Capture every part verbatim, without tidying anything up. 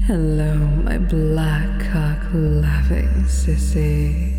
Hello, my black cock loving sissy.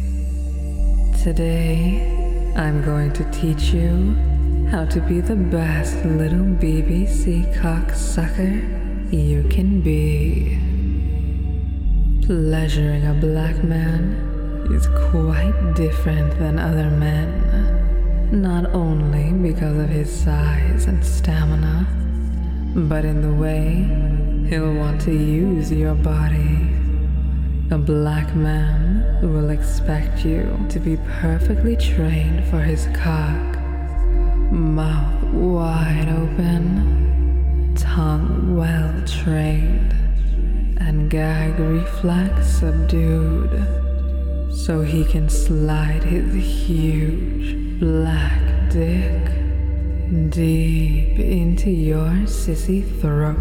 Today, I'm going to teach you how to be the best little B B C cocksucker you can be. Pleasuring a black man is quite different than other men, not only because of his size and stamina, but in the way he'll want to use your body. A black man will expect you to be perfectly trained for his cock, mouth wide open, tongue well trained, and gag reflex subdued, so he can slide his huge black dick deep into your sissy throat.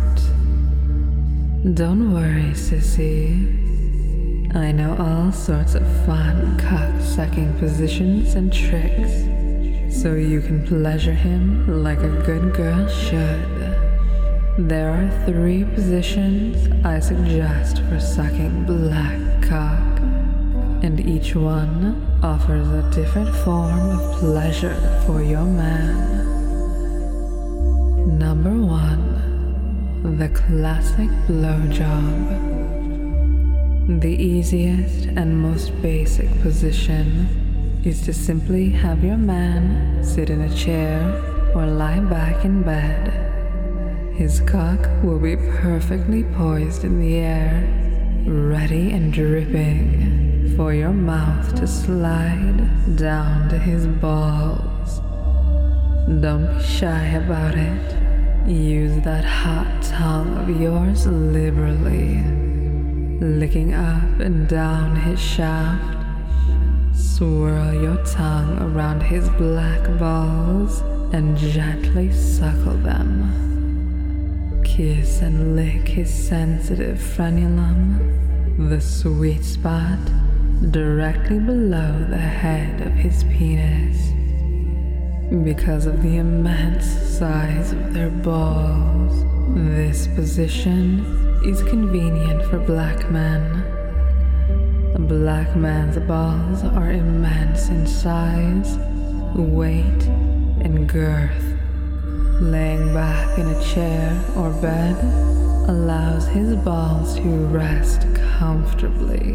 Don't worry, sissy. I know all sorts of fun cock-sucking positions and tricks, so you can pleasure him like a good girl should. There are three positions I suggest for sucking black cock, and each one offers a different form of pleasure for your man. Number one, the classic blowjob. The easiest and most basic position is to simply have your man sit in a chair or lie back in bed. His cock will be perfectly poised in the air, ready and dripping for your mouth to slide down to his balls. Don't be shy about it. Use that hot tongue of yours liberally, licking up and down his shaft. Swirl your tongue around his black balls and gently suckle them. Kiss and lick his sensitive frenulum, the sweet spot directly below the head of his penis. Because of the immense size of their balls, this position is convenient for black men. A black man's balls are immense in size, weight, and girth. Laying back in a chair or bed allows his balls to rest comfortably.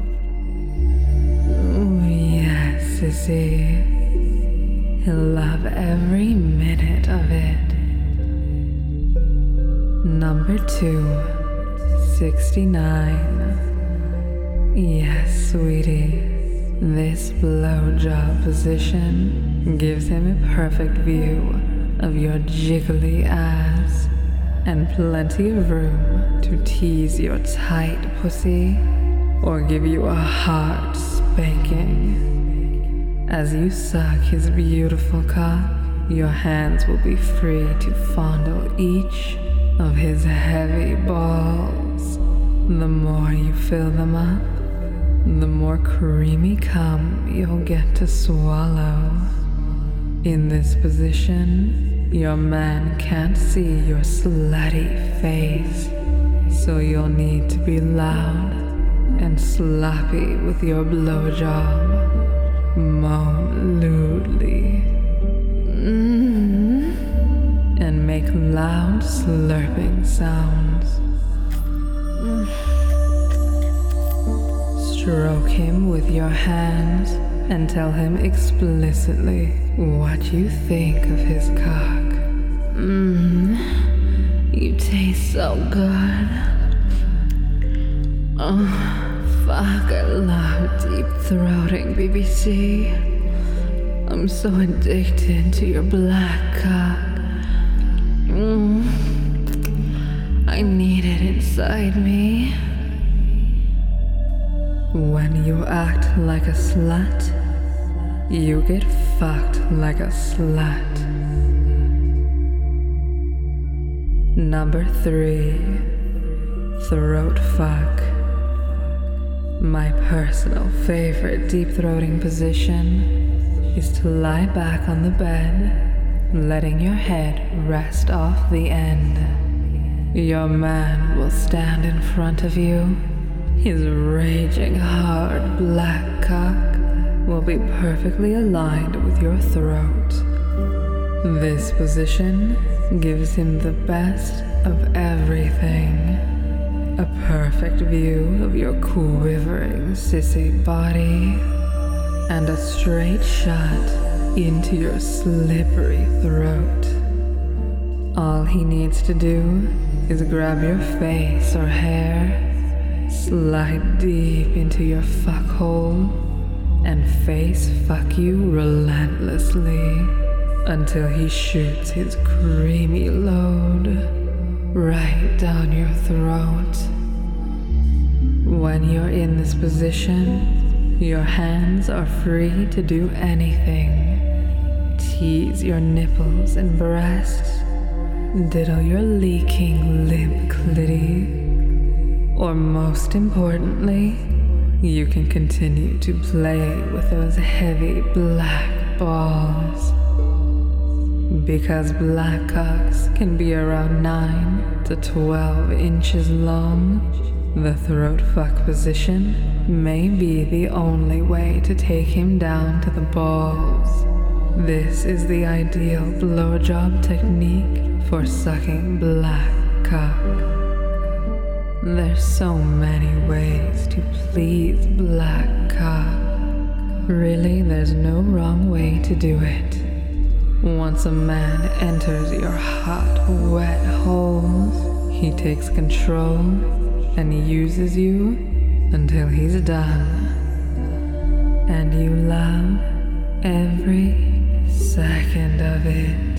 Ooh, yes, sissy. He'll love every minute of it. Number two, sixty-nine. Yes, sweetie, this blowjob position gives him a perfect view of your jiggly ass and plenty of room to tease your tight pussy or give you a hard spanking. As you suck his beautiful cock, your hands will be free to fondle each of his heavy balls. The more you fill them up, the more creamy cum you'll get to swallow. In this position, your man can't see your slutty face, so you'll need to be loud and sloppy with your blowjob. Moan lewdly, mm, and make loud slurping sounds. Mm. Stroke him with your hands and tell him explicitly what you think of his cock. Mmm, you taste so good. Oh. Fuck, I love deep throating, B B C. I'm so addicted to your black cock. Mm. I need it inside me. When you act like a slut, you get fucked like a slut. Number three, throat fuck. My personal favorite deep-throating position is to lie back on the bed, letting your head rest off the end. Your man will stand in front of you. His raging hard black cock will be perfectly aligned with your throat. This position gives him the best of everything. A perfect view of your quivering sissy body and a straight shot into your slippery throat. All he needs to do is grab your face or hair, slide deep into your fuck hole, and face fuck you relentlessly until he shoots his creamy load right down your throat. When you're in this position, your hands are free to do anything. Tease your nipples and breasts, diddle your leaking limp clitty, or most importantly, you can continue to play with those heavy black balls. Because black cocks can be around nine to twelve inches long, the throat fuck position may be the only way to take him down to the balls. This is the ideal blowjob technique for sucking black cock. There's so many ways to please black cock. Really, there's no wrong way to do it. Once a man enters your hot, wet holes, he takes control and uses you until he's done. And you love every second of it.